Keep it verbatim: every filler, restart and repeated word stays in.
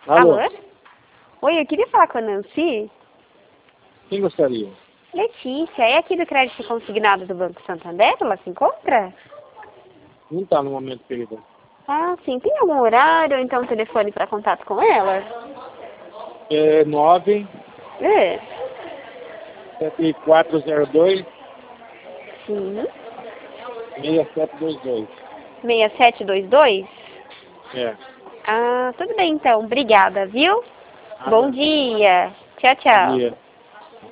Alô? Alô? Oi, eu queria falar com a Nancy. Quem gostaria? Letícia, é aqui do crédito consignado do Banco Santander? Ela se encontra? Não está no momento, querida. Ah, sim. Tem algum horário ou então um telefone para contato com ela? É nove É. sete quatro zero dois Sim. seis sete dois dois. seis sete dois dois? É. Ah, tudo bem então. Obrigada, viu? Nada. Bom dia. Tchau, Bom tchau. dia.